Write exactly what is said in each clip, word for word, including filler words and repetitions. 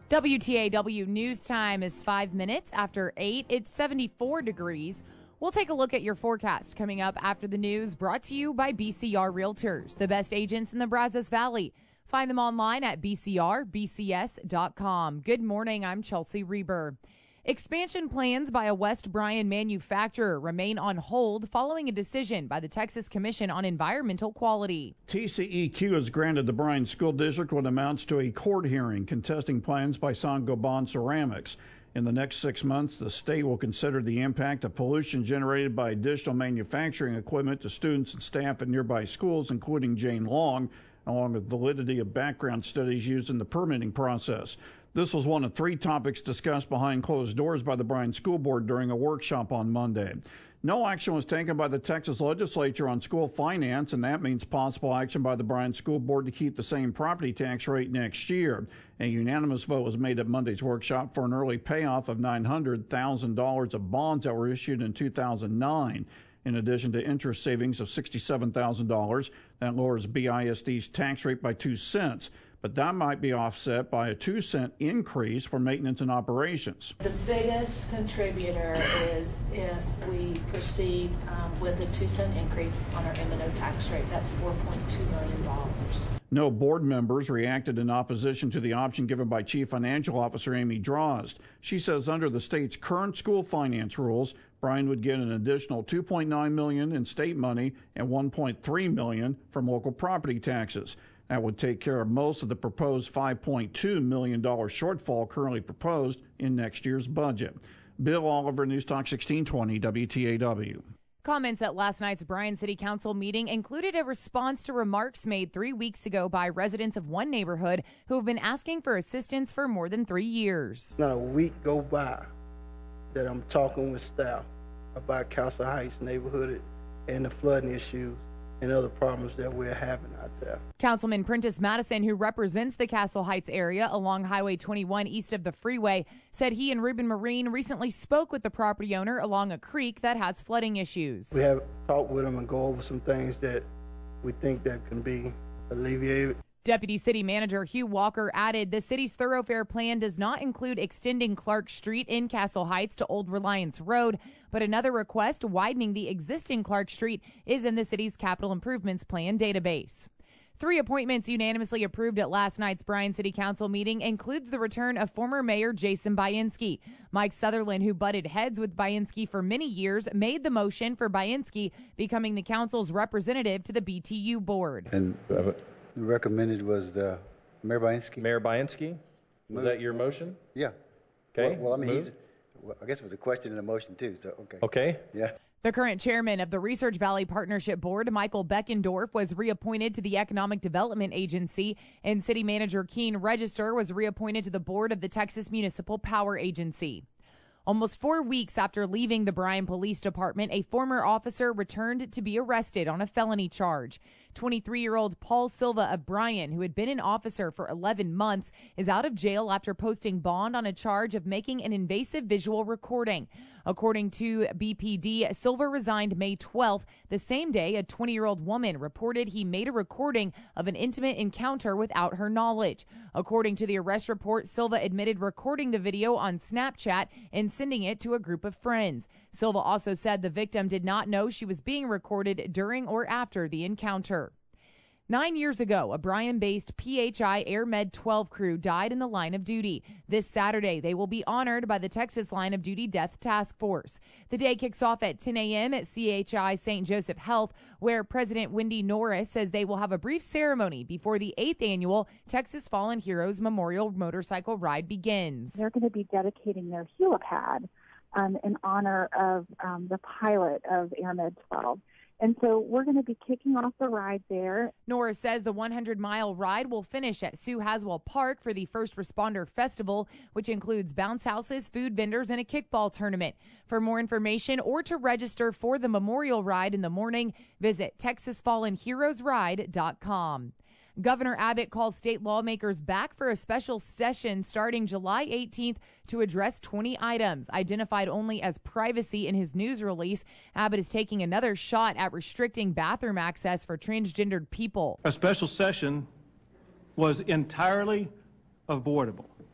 W T A W News Time is five minutes after eight. It's seventy-four degrees. We'll take a look at your forecast coming up after the news, brought to you by B C R Realtors, the best agents in the Brazos Valley. Find them online at b c r b c s dot com. Good morning, I'm Chelsea Reber. Expansion plans by a West Bryan manufacturer remain on hold following a decision by the Texas Commission on Environmental Quality. T C E Q has granted the Bryan School District what amounts to a court hearing contesting plans by Saint-Gobain Ceramics. In the next six months, the state will consider the impact of pollution generated by additional manufacturing equipment to students and staff at nearby schools, including Jane Long, along with validity of background studies used in the permitting process. This was one of three topics discussed behind closed doors by the Bryan School Board during a workshop on Monday. No action was taken by the Texas legislature on school finance, and that means possible action by the Bryan School Board to keep the same property tax rate next year. A unanimous vote was made at Monday's workshop for an early payoff of nine hundred thousand dollars of bonds that were issued in two thousand nine. In addition to interest savings of sixty-seven thousand dollars, that lowers B I S D's tax rate by two cents. But that might be offset by a two cent increase for maintenance and operations. The biggest contributor is if we proceed um, with a two cent increase on our M and O tax rate. That's four point two million dollars. No board members reacted in opposition to the option given by Chief Financial Officer Amy Drozd. She says under the state's current school finance rules, Bryan would get an additional two point nine million dollars in state money and one point three million dollars from local property taxes. That would take care of most of the proposed five point two million dollars shortfall currently proposed in next year's budget. Bill Oliver, News Talk sixteen twenty W T A W. Comments at last night's Bryan City Council meeting included a response to remarks made three weeks ago by residents of one neighborhood who have been asking for assistance for more than three years. Not a week go by that I'm talking with staff about Castle Heights neighborhood and the flooding issues and other problems that we're having out there. Councilman Prentice Madison, who represents the Castle Heights area along Highway twenty-one east of the freeway, said he and Ruben Marine recently spoke with the property owner along a creek that has flooding issues. We have talked with him and go over some things that we think that can be alleviated. Deputy City Manager Hugh Walker added the city's thoroughfare plan does not include extending Clark Street in Castle Heights to Old Reliance Road, but another request widening the existing Clark Street is in the city's capital improvements plan database. Three appointments unanimously approved at last night's Bryan City Council meeting includes the return of former Mayor Jason Bainski. Mike Sutherland, who butted heads with Bainski for many years, made the motion for Bainski becoming the council's representative to the B T U board. And uh, recommended was the Mayor Bainski. Mayor Bainski? Was Move. that your motion? Yeah. Okay. Well, well I mean, Move. he's, well, I guess it was a question and a motion too, so okay. Okay. Yeah. The current chairman of the Research Valley Partnership Board, Michael Beckendorf, was reappointed to the Economic Development Agency, and City Manager Keene Register was reappointed to the board of the Texas Municipal Power Agency. Almost four weeks after leaving the Bryan Police Department, a former officer returned to be arrested on a felony charge. twenty-three-year-old Paul Silva of Bryan, who had been an officer for eleven months, is out of jail after posting bond on a charge of making an invasive visual recording. According to B P D, Silva resigned May twelfth, the same day a twenty-year-old woman reported he made a recording of an intimate encounter without her knowledge. According to the arrest report, Silva admitted recording the video on Snapchat and sending it to a group of friends. Silva also said the victim did not know she was being recorded during or after the encounter. Nine years ago, a Bryan-based P H I AirMed twelve crew died in the line of duty. This Saturday, they will be honored by the Texas Line of Duty Death Task Force. The day kicks off at ten a.m. at C H I Saint Joseph Health, where President Wendy Norris says they will have a brief ceremony before the eighth annual Texas Fallen Heroes Memorial Motorcycle Ride begins. They're going to be dedicating their helipad um, in honor of um, the pilot of AirMed twelve. And so we're going to be kicking off the ride there. Norris says the hundred-mile ride will finish at Sue Haswell Park for the First Responder Festival, which includes bounce houses, food vendors, and a kickball tournament. For more information or to register for the memorial ride in the morning, visit texas fallen heroes ride dot com. Governor Abbott calls state lawmakers back for a special session starting July eighteenth to address twenty items identified only as privacy in his news release. Abbott is taking another shot at restricting bathroom access for transgendered people. A special session was entirely avoidable.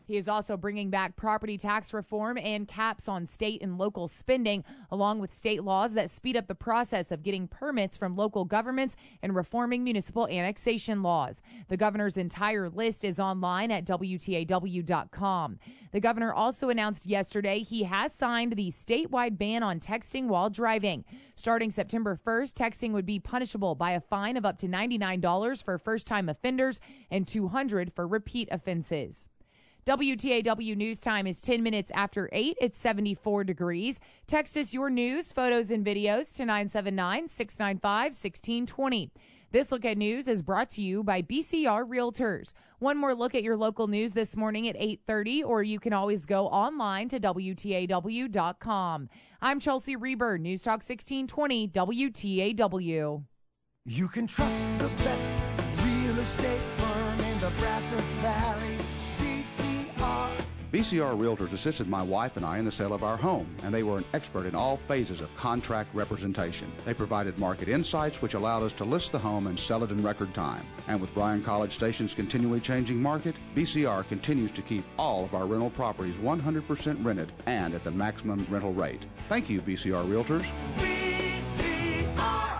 He is also bringing back property tax reform and caps on state and local spending, along with state laws that speed up the process of getting permits from local governments and reforming municipal annexation laws. The governor's entire list is online at W T A W dot com. The governor also announced yesterday he has signed the statewide ban on texting while driving. Starting September first, texting would be punishable by a fine of up to ninety-nine dollars for first-time offenders and two hundred dollars for repeat offenses. W T A W News Time is ten minutes after eight. It's seventy-four degrees. Text us your news, photos, and videos to nine seven nine, six nine five, one six two zero. This Look at News is brought to you by B C R Realtors. One more look at your local news this morning at eight thirty, or you can always go online to W T A W dot com. I'm Chelsea Reber, News Talk sixteen twenty W T A W. You can trust the best real estate firm in the Brazos Valley. B C R. B C R Realtors assisted my wife and I in the sale of our home, and they were an expert in all phases of contract representation. They provided market insights, which allowed us to list the home and sell it in record time. And with Bryan College Station's continually changing market, B C R continues to keep all of our rental properties one hundred percent rented and at the maximum rental rate. Thank you, B C R Realtors. B C R.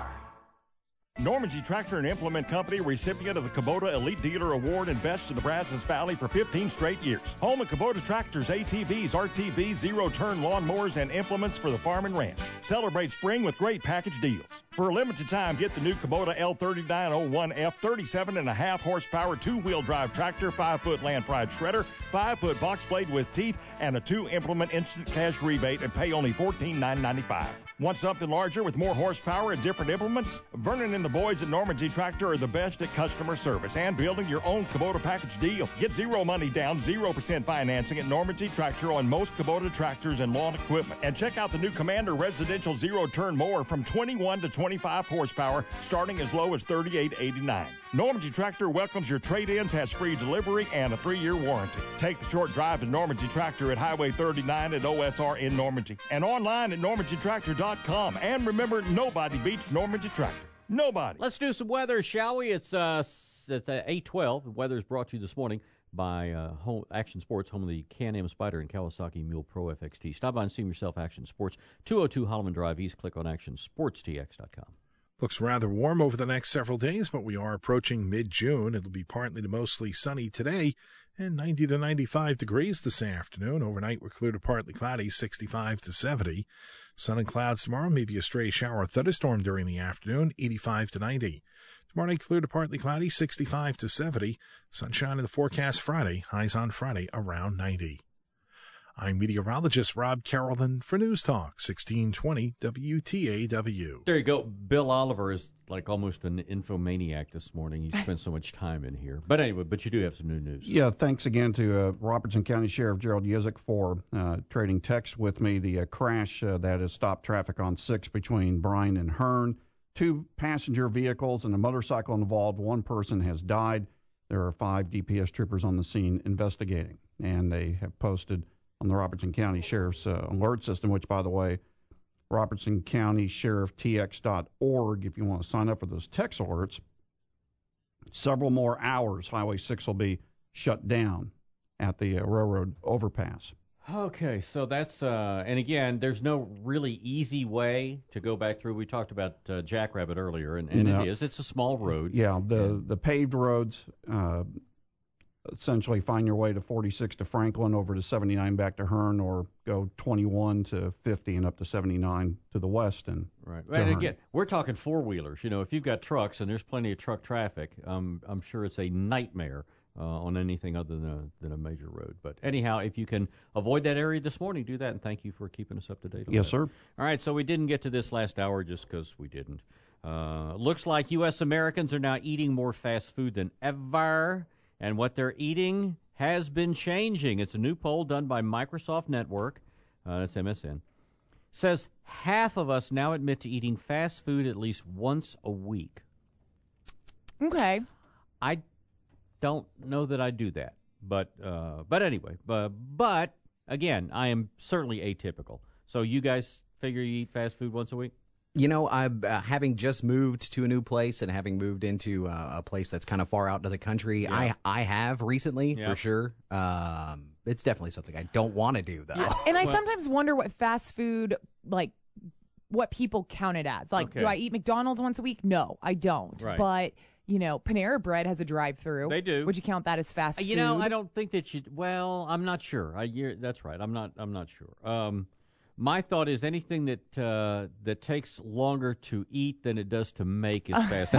Normandy Tractor and Implement Company, recipient of the Kubota Elite Dealer Award and Best of the Brazos Valley for fifteen straight years. Home of Kubota tractors, A T Vs, R T Vs, zero-turn lawnmowers, and implements for the farm and ranch. Celebrate spring with great package deals. For a limited time, get the new Kubota L thirty-nine oh one F thirty-seven and a half horsepower two-wheel drive tractor, five-foot land pride shredder, five-foot box blade with teeth, and a two-implement instant cash rebate and pay only fourteen thousand nine hundred ninety-five dollars. Want something larger with more horsepower and different implements? Vernon and the boys at Normandy Tractor are the best at customer service and building your own Kubota package deal. Get zero money down, zero percent financing at Normandy Tractor on most Kubota tractors and lawn equipment. And check out the new Commander Residential Zero-Turn Mower from twenty-one to twenty-five horsepower, starting as low as thirty-eight eighty-nine. Normandy Tractor welcomes your trade-ins, has free delivery, and a three-year warranty. Take the short drive to Normandy Tractor at Highway thirty-nine at O S R in Normandy and online at normandy tractor dot com. And remember, nobody beats Normandy Tractor. Nobody. Let's do some weather, shall we? It's uh, it's uh, eight twelve. The weather is brought to you this morning by uh, home, Action Sports, home of the Can-Am Spyder and Kawasaki Mule Pro F X T. Stop by and see yourself, Action Sports, two oh two Holloman Drive East. Click on action sports t x dot com. Looks rather warm over the next several days, but we are approaching mid-June. It'll be partly to mostly sunny today and ninety to ninety-five degrees this afternoon. Overnight, we're clear to partly cloudy, sixty-five to seventy. Sun and clouds tomorrow, maybe a stray shower or thunderstorm during the afternoon, eighty-five to ninety. Tomorrow night, clear to partly cloudy, sixty-five to seventy. Sunshine in the forecast Friday, highs on Friday around ninety. I'm meteorologist Rob Carrollton for News Talk sixteen twenty W T A W. There you go. Bill Oliver is like almost an infomaniac this morning. He spent so much time in here. But anyway, but you do have some new news. Yeah, thanks again to uh, Robertson County Sheriff Gerald Yizik for uh, trading text with me. The uh, crash uh, that has stopped traffic on six between Bryan and Hearn. Two passenger vehicles and a motorcycle involved. One person has died. There are five D P S troopers on the scene investigating, and they have posted on the Robertson County Sheriff's uh, alert system, which, by the way, Robertson County Sheriff T X dot org, if you want to sign up for those text alerts. Several more hours, Highway six will be shut down at the uh, railroad overpass. Okay, so that's, uh, and again, there's no really easy way to go back through. We talked about uh, Jackrabbit earlier, and, and no. it is. It's a small road. Yeah, the, the paved roads, uh, essentially find your way to forty-six to Franklin, over to seventy-nine back to Hearn, or go twenty-one to fifty and up to seventy-nine to the west. And right. And Hearn. Again, we're talking four-wheelers. You know, if you've got trucks, and there's plenty of truck traffic, um, I'm sure it's a nightmare uh, on anything other than a, than a major road. But anyhow, if you can avoid that area this morning, do that, and thank you for keeping us up to date on yes, that. sir. All right, so we didn't get to this last hour just because we didn't. Uh, looks like U S Americans are now eating more fast food than ever, and what they're eating has been changing. It's a new poll done by Microsoft Network, uh, that's M S N, says half of us now admit to eating fast food at least once a week. Okay. I don't know that I do that, but uh, but anyway, but, but again, I am certainly atypical. So you guys figure you eat fast food once a week? You know, I uh, having just moved to a new place and having moved into uh, a place that's kind of far out to the country, Yeah. I I have recently Yeah. for sure. Um, it's definitely something I don't want to do though. Yeah. And I sometimes wonder what fast food, like, what people count it as. Like, Okay. do I eat McDonald's once a week? No, I don't. Right. But, you know, Panera Bread has a drive-through. They do. Would you count that as fast Uh, food? You know, I don't think that you. Well, I'm not sure. I, you're, that's right. I'm not. I'm not sure. Um, my thought is anything that uh, that takes longer to eat than it does to make is fast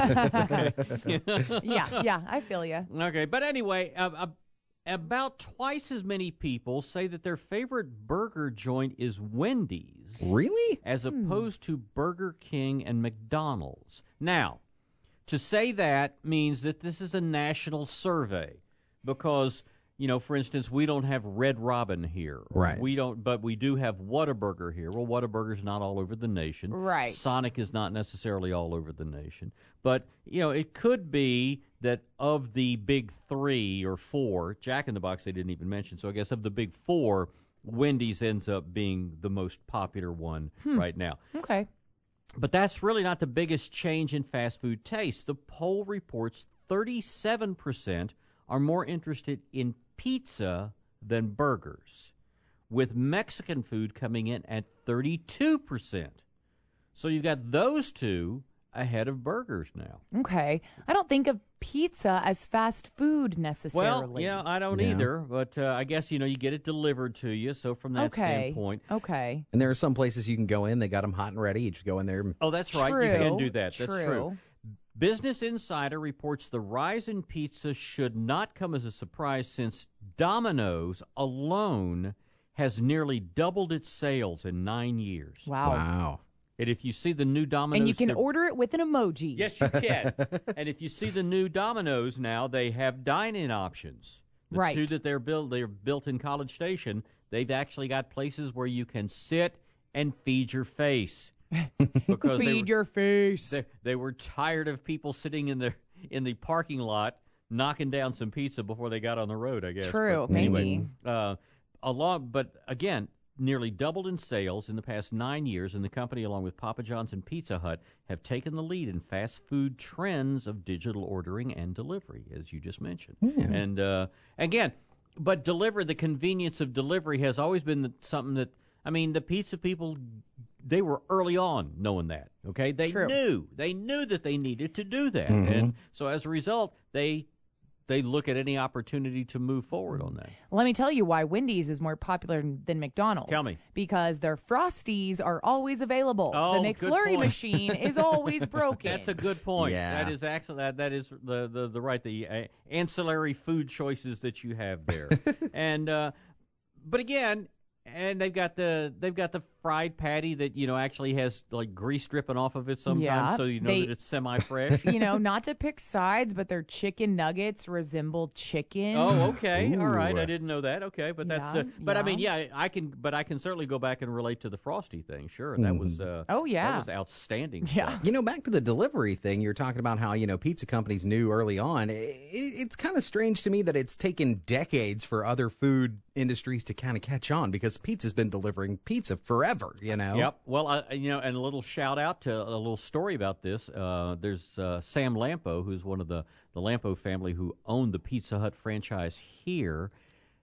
food. Okay? yeah, yeah, I feel you. Okay, but anyway, uh, uh, about twice as many people say that their favorite burger joint is Wendy's. Really? As opposed to Burger King and McDonald's. Now, to say that means that this is a national survey because, you know, for instance, we don't have Red Robin here. Right. We don't, but we do have Whataburger here. Well, Whataburger's not all over the nation. Right. Sonic is not necessarily all over the nation. But, you know, it could be that of the big three or four, Jack in the Box they didn't even mention, so I guess of the big four, Wendy's ends up being the most popular one Hmm. right now. Okay. But that's really not the biggest change in fast food taste. The poll reports thirty-seven percent are more interested in pizza than burgers, with Mexican food coming in at thirty-two percent. So you've got those two ahead of burgers now. Okay. I don't think of pizza as fast food necessarily. Well, yeah, I don't Yeah. either, but uh, I guess, you know, you get it delivered to you, so from that Okay. standpoint. Okay. And there are some places you can go in; they got them hot and ready. You just go in there. And Oh, that's right. True. You can do that. That's True. true. Business Insider reports the rise in pizza should not come as a surprise since Domino's alone has nearly doubled its sales in nine years. Wow. Wow. And if you see the new Domino's... And you can they're- order it with an emoji. Yes, you can. And if you see the new Domino's now, they have dine-in options. The Right. two that they're built, they're built in College Station, they've actually got places where you can sit and feed your face. Because they Feed were- your face. They, they were tired of people sitting in the in the parking lot knocking down some pizza before they got on the road, I guess. True, But anyway, maybe. uh, along, but again, nearly doubled in sales in the past nine years, and the company, along with Papa John's and Pizza Hut, have taken the lead in fast food trends of digital ordering and delivery, as you just mentioned. And uh, again, but deliver the convenience of delivery has always been the, something that I mean, the pizza people, they were early on knowing that, okay? They True. knew. They knew that they needed to do that. Mhm. And so as a result, they they look at any opportunity to move forward on that. Let me tell you why Wendy's is more popular than McDonald's. Tell me. Because their Frosties are always available. Oh, the good McFlurry point. machine is always broken. That's a good point. Yeah. That is actually that that is the the, the right the uh, ancillary food choices that you have there. and uh, but again, and they've got the they've got the fried patty that you know actually has like grease dripping off of it sometimes, Yeah, so you know they- that it's semi fresh. you know, not to pick sides, but their chicken nuggets resemble chicken. Oh, okay, all right. Ooh. I didn't know that. Okay, but that's. Yeah, uh, but I mean, yeah. yeah, I can. But I can certainly go back and relate to the Frosty thing. Sure, that was. Uh, Oh, yeah. that was outstanding. Yeah. stuff. You know, back to the delivery thing, you're talking about how, you know, pizza companies knew early on. It, it's kind of strange to me that it's taken decades for other food industries to kind of catch on because pizza's been delivering pizza forever, you know? Yep. Well, I, you know, and a little shout out to a little story about this. Uh, there's uh, Sam Lampo, who's one of the the Lampo family who owned the Pizza Hut franchise here,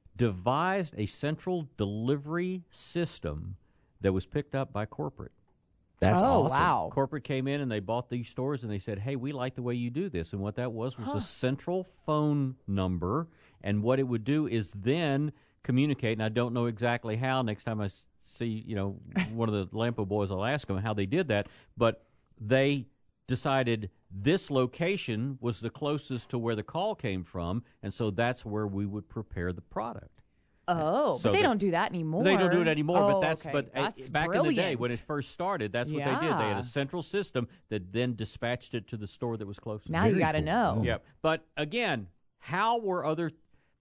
devised a central delivery system that was picked up by corporate. That's oh, awesome. wow. Corporate came in and they bought these stores and they said, hey, we like the way you do this. And what that was was Huh. a central phone number. And what it would do is then communicate, and I don't know exactly how. Next time I s- see, you know, one of the Lampo boys, I'll ask them how they did that. But they decided this location was the closest to where the call came from, and so that's where we would prepare the product. Oh, So but they the- don't do that anymore. They don't do it anymore, Oh, but that's okay. but uh, That's back in the day brilliant. when it first started, that's what they did. They had Yeah. a central system that then dispatched it to the store that was closest. Now you Very got to cool. know. Yeah, but again, how were other?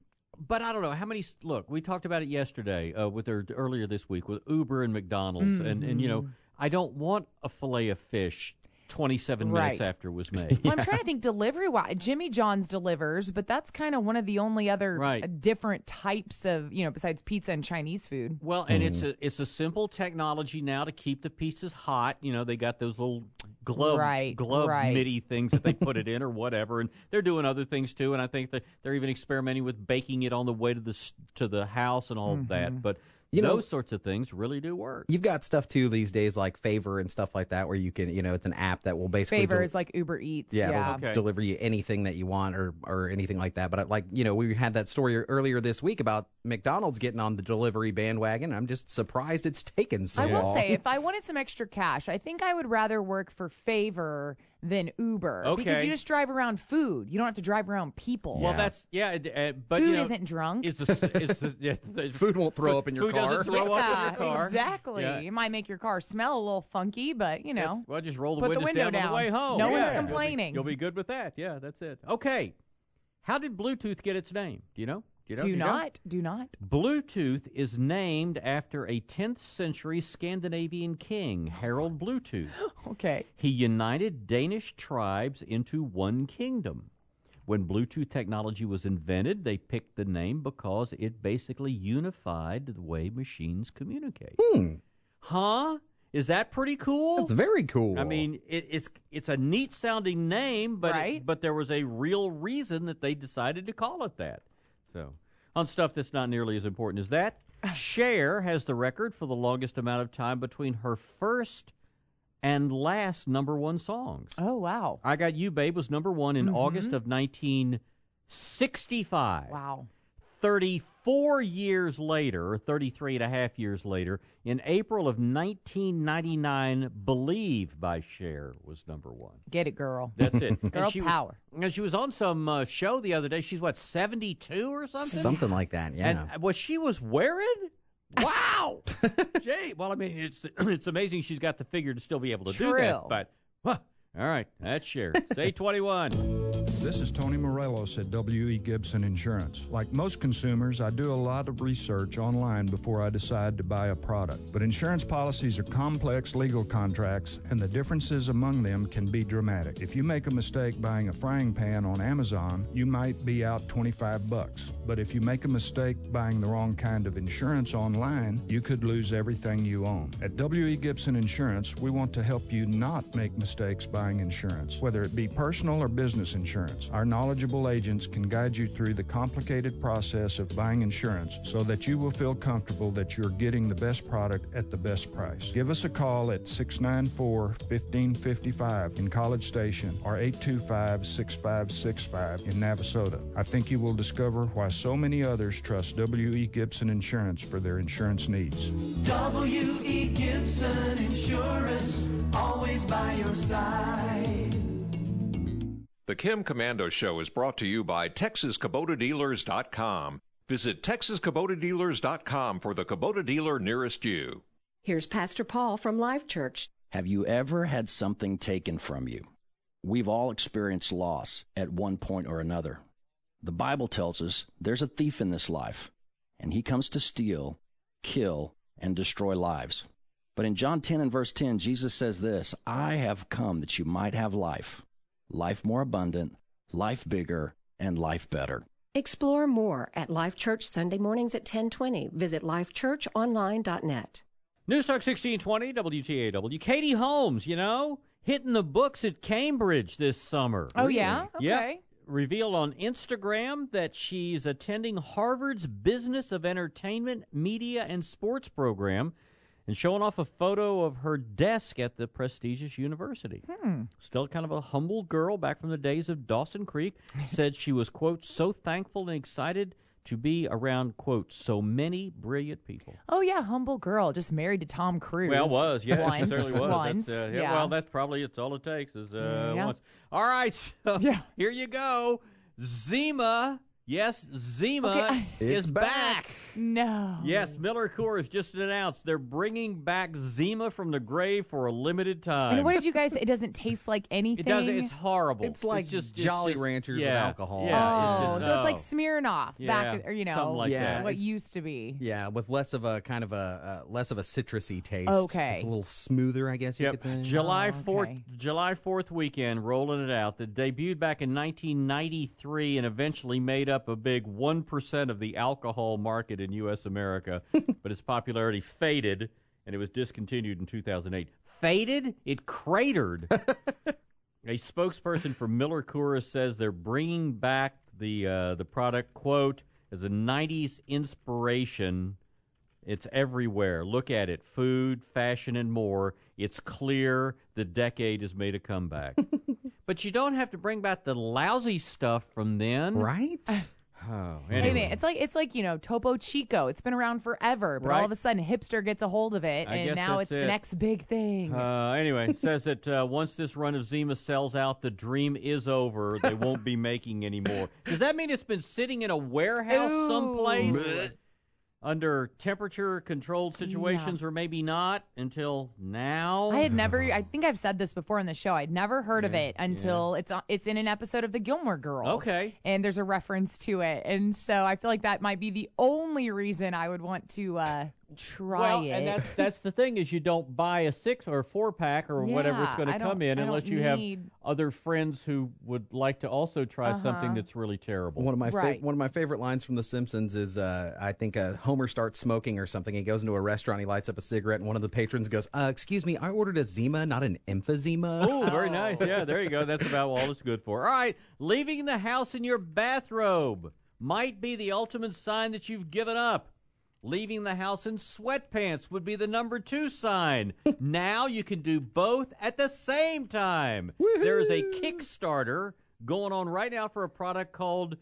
But I don't know how many. Look, we talked about it yesterday uh, with their earlier this week with Uber and McDonald's, and and you know, I don't want a fillet of fish twenty-seven Right. minutes after it was made. Well, I'm trying to think delivery wise. Jimmy John's delivers, but that's kind of one of the only other Right. uh, different types of, you know, besides pizza and Chinese food. Well, and it's a it's a simple technology now to keep the pizzas hot. You know, they got those little glove Right, glove right. midi things that they put it in or whatever, and they're doing other things too. And I think that they're even experimenting with baking it on the way to the s- to the house and all of that. But You know- those sorts of things really do work. You've got stuff too these days like Favor and stuff like that, where you can, you know, it's an app that will basically Favor del- is like Uber Eats. Yeah, Yeah. it'll deliver you anything that you want or, or anything like that. But I- like, you know, we had that story earlier this week about McDonald's getting on the delivery bandwagon. I'm just surprised it's taken so I will long. say, if I wanted some extra cash, I think I would rather work for Favor than Uber. Because Okay. you just drive around food. You don't have to drive around people. Well, that's yeah, it- uh, but Food you know, isn't drunk. Is the is the yeah, the- Food won't throw up in your food car. doesn't throw yeah, up in your car. exactly. Yeah. It might make your car smell a little funky, but, you know. Well, just roll the put windows the window down, down on the way home. No Yeah. one's You'll be- complaining. You'll be, good with that. Yeah, that's it. Okay. How did Bluetooth get its name? Do you know? Do, you know? Do you know? not. Do not. Bluetooth is named after a tenth century Scandinavian king, Harald Bluetooth. Okay. He united Danish tribes into one kingdom. When Bluetooth technology was invented, they picked the name because it basically unified the way machines communicate. Hmm. Huh? Is that pretty cool? That's very cool. I mean, it, it's it's a neat sounding name, but Right. but there was a real reason that they decided to call it that. So, on stuff that's not nearly as important as that, Cher has the record for the longest amount of time between her first and last number one songs. Oh, wow. I Got You, Babe was number one in Mhm. August of nineteen sixty-five. Wow. thirty-four years later, or thirty-three and a half years later, in April of nineteen ninety-nine, Believe by Cher was number one. Get it, girl. That's it. Girl And she was- power. and she was on some uh, show the other day. She's, what, seventy-two or something? Something like that, yeah. And uh, what she was wearing? Wow! Gee, well, I mean, it's it's amazing she's got the figure to still be able to do True. that. But, huh, all right, that's Cher. It's eight twenty-one. This is Tony Morelos at W E. Gibson Insurance. Like most consumers, I do a lot of research online before I decide to buy a product. But insurance policies are complex legal contracts, and the differences among them can be dramatic. If you make a mistake buying a frying pan on Amazon, you might be out twenty-five bucks. But if you make a mistake buying the wrong kind of insurance online, you could lose everything you own. At W E. Gibson Insurance, we want to help you not make mistakes buying insurance, whether it be personal or business insurance. Our knowledgeable agents can guide you through the complicated process of buying insurance so that you will feel comfortable that you're getting the best product at the best price. Give us a call at six nine four, one five five five in College Station or eight two five, six five six five in Navasota. I think you will discover why so many others trust W E. Gibson Insurance for their insurance needs. W E. Gibson Insurance, always by your side. The Kim Commando Show is brought to you by Texas Kubota Dealers dot com. Visit Texas Kubota Dealers dot com for the Kubota dealer nearest you. Here's Pastor Paul from Life Church. Have you ever had something taken from you? We've all experienced loss at one point or another. The Bible tells us there's a thief in this life, and he comes to steal, kill, and destroy lives. But in John ten and verse ten, Jesus says this, I have come that you might have life, life more abundant, life bigger, and life better. Explore more at Life Church Sunday mornings at ten twenty. Visit life church online dot net. News Talk sixteen twenty, W T A W. Katie Holmes, you know, hitting the books at Cambridge this summer. Oh, yeah? Okay. Yep. Revealed on Instagram that she's attending Harvard's Business of Entertainment, Media, and Sports program and showing off a photo of her desk at the prestigious university. Hmm. Still kind of a humble girl back from the days of Dawson Creek. Said she was, quote, so thankful and excited to be around, quote, so many brilliant people. Oh, yeah, humble girl, just married to Tom Cruise. Well, was, yeah, once, she certainly was. Once, That's, uh, yeah, yeah. Well, that's probably, it's all it takes is uh, Yeah. once. All right, so Yeah. here you go. Zima Yes, Zima Okay. is It's back. back. No. Yes, Miller Coors just announced they're bringing back Zima from the grave for a limited time. And what did you guys say? It doesn't taste like anything? It does. It's horrible. It's like just Jolly it's just, Ranchers yeah, with alcohol. Yeah, oh, it's just, so it's no. like Smirnoff Yeah, back, or you know, something like Yeah, that. what it's- used to be. Yeah, with less of a kind of a uh, less of a citrusy taste. Okay. It's a little smoother, I guess you Yep. could say. July Oh, fourth, okay. July fourth weekend, rolling it out. That debuted back in nineteen ninety-three and eventually made up a big one percent of the alcohol market in U S America, but its popularity faded, and it was discontinued in two thousand eight. Faded? It cratered. A spokesperson for Miller Coors says they're bringing back the uh, the product, quote, as a nineties inspiration. It's everywhere. Look at it. Food, fashion, and more. It's clear the decade has made a comeback. But you don't have to bring back the lousy stuff from then. Right? Oh, Hey anyway. man, it's like it's like you know Topo Chico. It's been around forever, but Right. all of a sudden, hipster gets a hold of it, I and guess now that's it's the it. next big thing. Uh, anyway, it says that uh, once this run of Zima sells out, the dream is over. They won't be making any more. Does that mean it's been sitting in a warehouse Ooh. someplace under temperature-controlled situations, or maybe not until now? I had never. I think I've said this before on the show. I'd never heard of Yeah, it until it's on- it's in an episode of The Gilmore Girls. Okay. and there's a reference to it, and so I feel like that might be the only reason I would want to uh, try well, it. and that's that's the thing is you don't buy a six or a four pack or whatever it's Yeah, going I to don't- come in I unless don't you have need- other friends who would like to also try Uh-huh. something that's really terrible. One of my fa- Right. one of my favorite lines from The Simpsons is uh, I think uh, Homer starts smoking or something. He goes into a restaurant, he lights up a cigarette, and one of the patrons goes, uh, "Excuse me, I ordered a Zima, not an emphysema." Oh, very nice. Yeah, there you go. That's about all it's good for. All right, leaving the house in your bathrobe might be the ultimate sign that you've given up. Leaving the house in sweatpants would be the number two sign. Now you can do both at the same time. There is a Kickstarter going on right now for a product called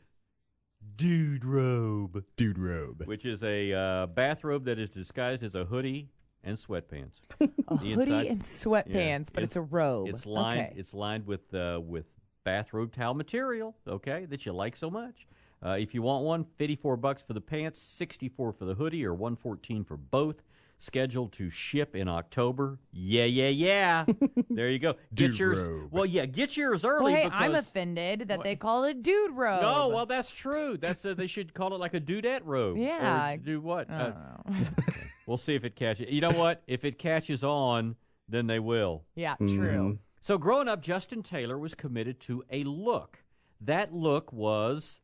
Dude Robe. Dude Robe. Which is a uh, bathrobe that is disguised as a hoodie and sweatpants. a The hoodie inside- and sweatpants, Yeah, but it's, a robe. It's lined. Okay. It's lined with uh, with bathrobe towel material. Okay, that you like so much. Uh, if you want one, fifty-four bucks for the pants, sixty-four for the hoodie, or one fourteen for both. Scheduled to ship in October. Yeah, yeah, yeah. There you go. Get Dude yours. robe. Well, yeah, get yours early. Well, hey, because, I'm offended that they call it dude robe. No, well, that's true. That's uh, they should call it like a dudette robe. Yeah. Or do what? I Uh, don't know. we'll see if it catches. You know what? If it catches on, then they will. Yeah, Mm-hmm. true. So growing up, Justin Taylor was committed to a look. That look was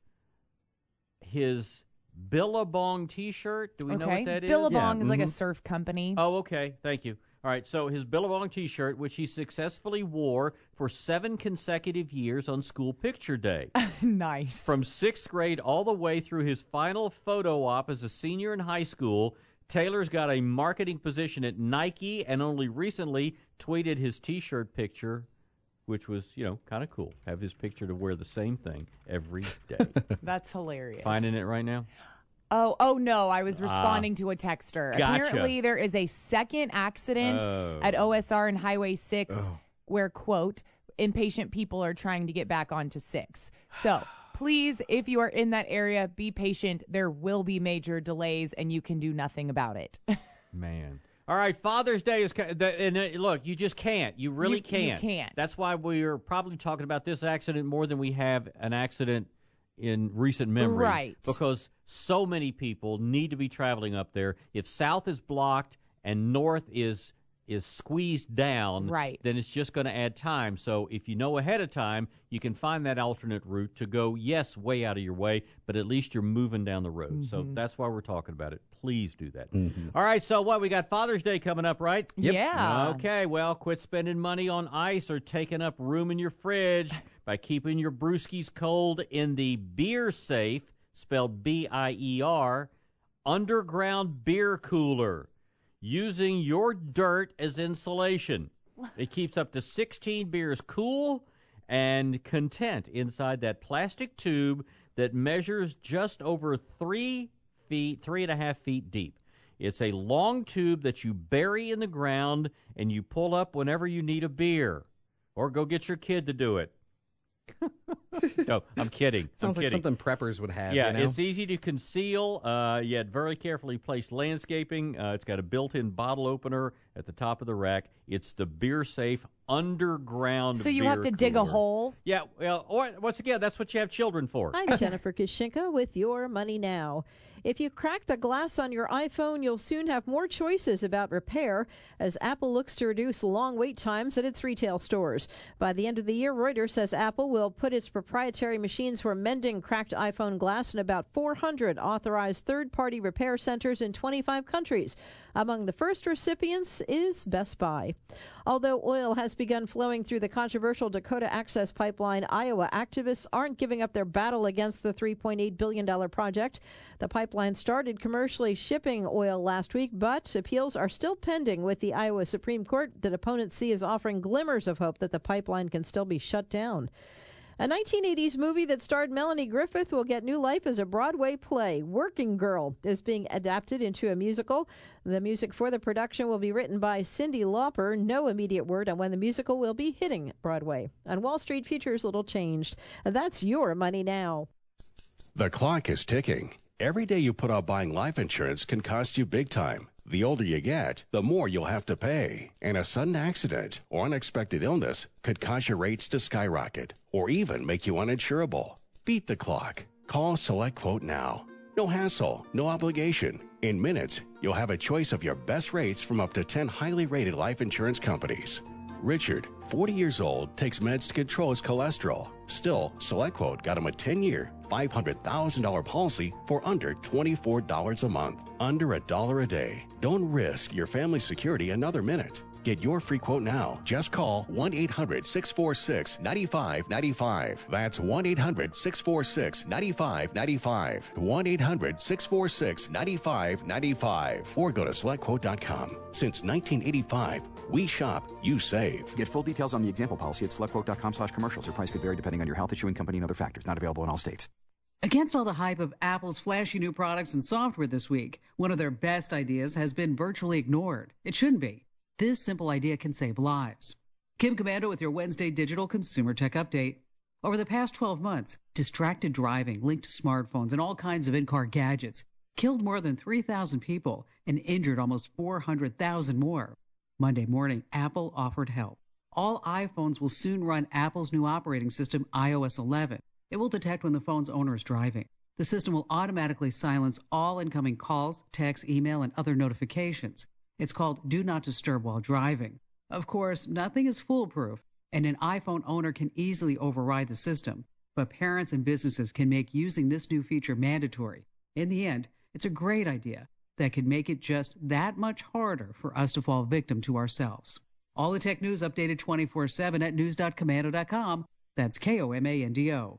his Billabong T-shirt. Do we know Okay. what that is? Billabong Yeah, is like a mhm. surf company. Oh, okay. Thank you. All right. So his Billabong T-shirt, which he successfully wore for seven consecutive years on school picture day. Nice. From sixth grade all the way through his final photo op as a senior in high school, Taylor's got a marketing position at Nike and only recently tweeted his T-shirt picture, which was, you know, kind of cool. Have his picture to wear the same thing every day. That's hilarious. Finding it right now? Oh, oh no! I was Ah. responding to a texter. Gotcha. Apparently, there is a second accident Oh. at O S R and Highway six, where quote impatient people are trying to get back onto six. So please, if you are in that area, be patient. There will be major delays, and you can do nothing about it. Man. All right, Father's Day is, co- the- and uh, look, you just can't. You really You- you can't. can't. That's why we're probably talking about this accident more than we have an accident in recent memory. Right. Because so many people need to be traveling up there. If south is blocked and north is is squeezed down, Right. then it's just going to add time. So if you know ahead of time, you can find that alternate route to go, yes, way out of your way, but at least you're moving down the road. So Mm-hmm. that's why we're talking about it. Please do that. All right, so what? We got Father's Day coming up, right? Yep. Yeah. Okay, well, quit spending money on ice or taking up room in your fridge by keeping your brewskis cold in the Beer Safe, spelled B I E R, underground beer cooler, using your dirt as insulation. It keeps up to sixteen beers cool and content inside that plastic tube that measures just over three feet, three and a half feet deep. It's a long tube that you bury in the ground and you pull up whenever you need a beer, or go get your kid to do it. No, I'm kidding. Sounds I'm like kidding. something preppers would have. Yeah, you know? it's easy to conceal, uh, yet very carefully placed landscaping. Uh, it's got a built-in bottle opener at the top of the rack. It's the beer safe underground. So you beer have to dig a cooler. hole? Yeah, well, or once again, that's what you have children for. I'm Jennifer Kashinka with Your Money Now. If you crack the glass on your iPhone, you'll soon have more choices about repair as Apple looks to reduce long wait times at its retail stores. By the end of the year, Reuters says Apple will put its proprietary machines for mending cracked iPhone glass in about four hundred authorized third-party repair centers in twenty-five countries. Among the first recipients is Best Buy. Although oil has begun flowing through the controversial Dakota Access Pipeline, Iowa activists aren't giving up their battle against the three point eight billion dollars project. The pipeline started commercially shipping oil last week, but appeals are still pending with the Iowa Supreme Court that opponents see as offering glimmers of hope that the pipeline can still be shut down. A nineteen eighties movie that starred Melanie Griffith will get new life as a Broadway play. Working Girl is being adapted into a musical. The music for the production will be written by Cyndi Lauper. No immediate word on when the musical will be hitting Broadway. On Wall Street, futures little changed. That's Your Money Now. The clock is ticking. Every day you put off buying life insurance can cost you big time. The older you get, the more you'll have to pay. And a sudden accident or unexpected illness could cause your rates to skyrocket or even make you uninsurable. Beat the clock. Call SelectQuote now. No hassle, no obligation. In minutes, you'll have a choice of your best rates from up to ten highly rated life insurance companies. Richard, forty years old, takes meds to control his cholesterol. Still, SelectQuote got him a ten-year, five hundred thousand dollars policy for under twenty-four dollars a month, under a dollar a day. Don't risk your family's security another minute. Get your free quote now. Just call one eight hundred six four six nine five nine five. That's one eight hundred six four six nine five nine five. one eight hundred six four six nine five nine five. Or go to select quote dot com. Since nineteen eighty-five, we shop, you save. Get full details on the example policy at select quote dot com slash commercials. Your price could vary depending on your health, issuing company, and other factors. Not available in all states. Against all the hype of Apple's flashy new products and software this week, one of their best ideas has been virtually ignored. It shouldn't be. This simple idea can save lives. Kim Commando with your Wednesday Digital Consumer Tech Update. Over the past twelve months, distracted driving linked to smartphones and all kinds of in-car gadgets killed more than three thousand people and injured almost four hundred thousand more. Monday morning, Apple offered help. All iPhones will soon run Apple's new operating system, i O S eleven. It will detect when the phone's owner is driving. The system will automatically silence all incoming calls, texts, email, and other notifications. It's called Do Not Disturb while driving. Of course, nothing is foolproof, and an iPhone owner can easily override the system, but parents and businesses can make using this new feature mandatory. In the end, it's a great idea that could make it just that much harder for us to fall victim to ourselves. All the tech news updated twenty-four seven at news dot commando dot com. That's K O M A N D O.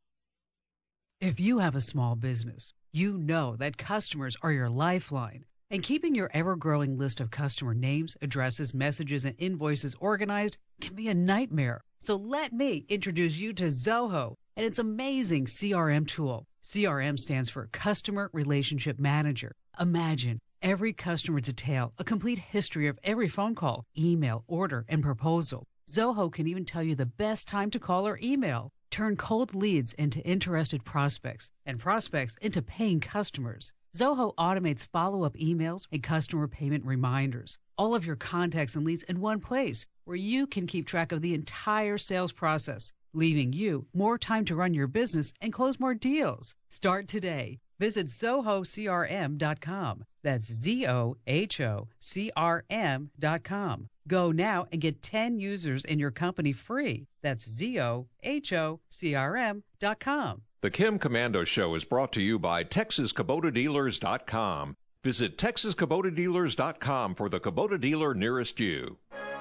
If you have a small business, you know that customers are your lifeline. And keeping your ever-growing list of customer names, addresses, messages, and invoices organized can be a nightmare. So let me introduce you to Zoho and its amazing C R M tool. C R M stands for Customer Relationship Manager. Imagine every customer detail, a complete history of every phone call, email, order, and proposal. Zoho can even tell you the best time to call or email. Turn cold leads into interested prospects and prospects into paying customers. Zoho automates follow-up emails and customer payment reminders. All of your contacts and leads in one place where you can keep track of the entire sales process, leaving you more time to run your business and close more deals. Start today. Visit zoho c r m dot com. That's Z O H O C R M dot com. Go now and get ten users in your company free. That's Z O H O C R M dot com. The Kim Commando Show is brought to you by Texas Kubota Dealers dot com. Visit Texas Kubota Dealers dot com for the Kubota dealer nearest you.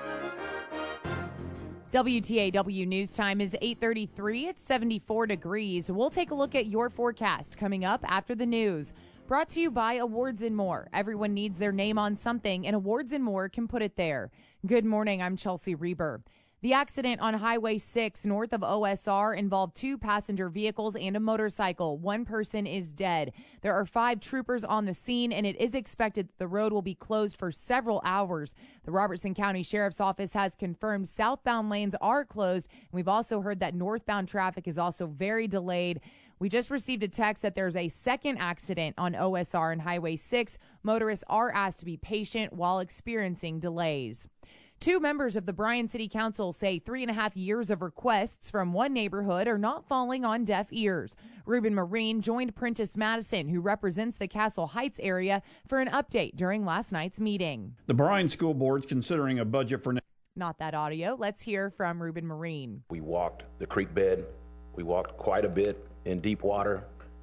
W T A W News Time is eight thirty-three. It's seventy-four degrees. We'll take a look at your forecast coming up after the news. Brought to you by Awards and More. Everyone needs their name on something, and Awards and More can put it there. Good morning. I'm Chelsea Reber. The accident on Highway six north of O S R involved two passenger vehicles and a motorcycle. One person is dead. There are five troopers on the scene, and it is expected that the road will be closed for several hours. The Robertson County Sheriff's Office has confirmed southbound lanes are closed, and we've also heard that northbound traffic is also very delayed. We just received a text that there's a second accident on O S R and Highway six. Motorists are asked to be patient while experiencing delays. Two members of the Bryan City Council say three and a half years of requests from one neighborhood are not falling on deaf ears. Ruben Marine joined Prentice Madison, who represents the Castle Heights area, for an update during last night's meeting. The Bryan School Board's considering a budget for... Not that audio. Let's hear from Ruben Marine. We walked the creek bed. We walked quite a bit in deep water.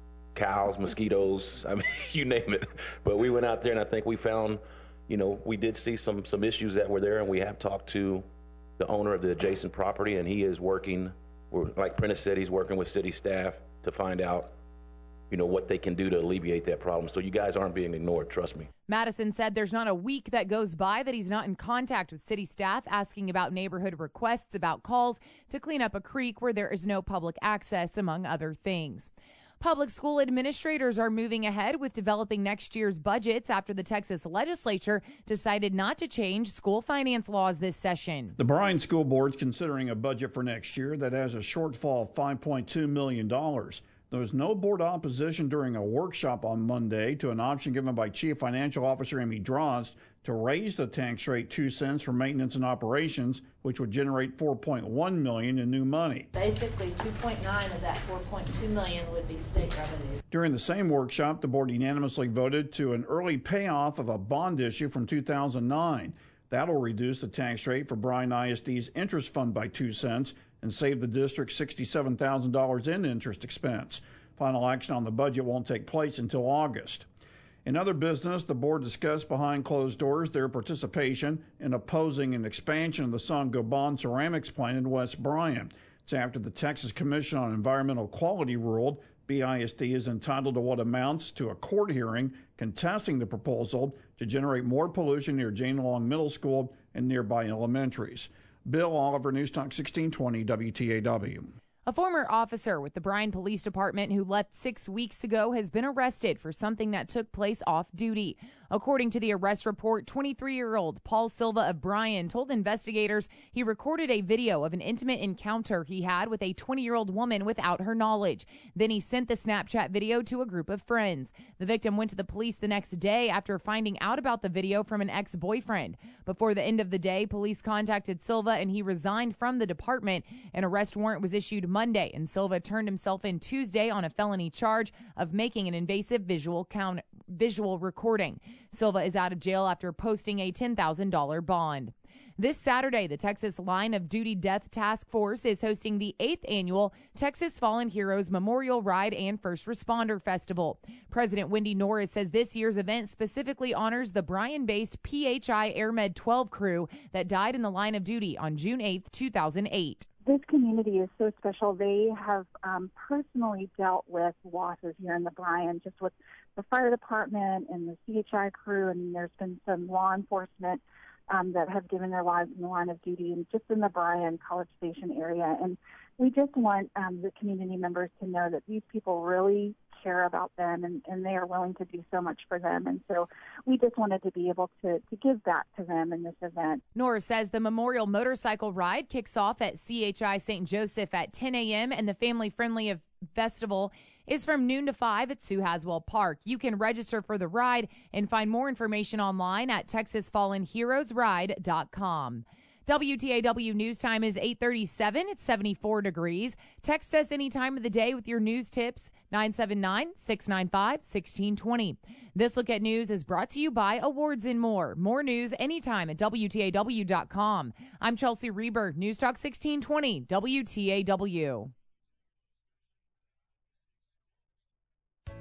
Cows, mosquitoes, I mean, you name it. But we went out there, and I think we found... You know, we did see some some issues that were there, and we have talked to the owner of the adjacent property, and he is working, like Prentice said, he's working with city staff to find out, you know, what they can do to alleviate that problem. So you guys aren't being ignored, trust me. Madison said there's not a week that goes by that he's not in contact with city staff asking about neighborhood requests about calls to clean up a creek where there is no public access, among other things. Public school administrators are moving ahead with developing next year's budgets after the Texas legislature decided not to change school finance laws this session. The Bryan School Board's considering a budget for next year that has a shortfall of five point two million dollars. There was no board opposition during a workshop on Monday to an option given by Chief Financial Officer Amy Drost to raise the tax rate two cents for maintenance and operations, which would generate four point one million dollars in new money. Basically, two point nine of that four point two million dollars would be state revenue. During the same workshop, the board unanimously voted to an early payoff of a bond issue from two thousand nine. That'll reduce the tax rate for Bryan I S D's interest fund by two cents and save the district sixty-seven thousand dollars in interest expense. Final action on the budget won't take place until August. In other business, the board discussed behind closed doors their participation in opposing an expansion of the Saint-Gobain ceramics plant in West Bryan. It's after the Texas Commission on Environmental Quality ruled B I S D is entitled to what amounts to a court hearing contesting the proposal to generate more pollution near Jane Long Middle School and nearby elementaries. Bill Oliver, News Talk sixteen twenty W T A W. A former officer with the Bryan Police Department who left six weeks ago has been arrested for something that took place off duty. According to the arrest report, twenty-three-year-old Paul Silva of Bryan told investigators he recorded a video of an intimate encounter he had with a twenty-year-old woman without her knowledge. Then he sent the Snapchat video to a group of friends. The victim went to the police the next day after finding out about the video from an ex-boyfriend. Before the end of the day, police contacted Silva and he resigned from the department. An arrest warrant was issued Monday, and Silva turned himself in Tuesday on a felony charge of making an invasive visual count, visual recording. Silva is out of jail after posting a ten thousand dollars bond. This Saturday, the Texas Line of Duty Death Task Force is hosting the eighth annual Texas Fallen Heroes Memorial Ride and First Responder Festival. President Wendy Norris says this year's event specifically honors the Bryan-based P H I AirMed twelve crew that died in the line of duty on June eighth, two thousand eight. This community is so special. They have um, personally dealt with losses here in the Bryan, just with the fire department and the C H I crew, and there's been some law enforcement um, that have given their lives in the line of duty, and just in the Bryan College Station area. And we just want um, the community members to know that these people really care about them, and, and they are willing to do so much for them. And so we just wanted to be able to, to give back to them in this event. Norris says the Memorial Motorcycle Ride kicks off at C H I Saint Joseph at ten a.m. and the family-friendly festival is from noon to five at Sue Haswell Park. You can register for the ride and find more information online at texas fallen heroes ride dot com. W T A W News Time is eight thirty-seven. It's seventy-four degrees. Text us any time of the day with your news tips, nine seven nine, six nine five, one six two zero. This Look at News is brought to you by Awards and More. More news anytime at W T A W dot com. I'm Chelsea Reber, News Talk sixteen twenty, W T A W.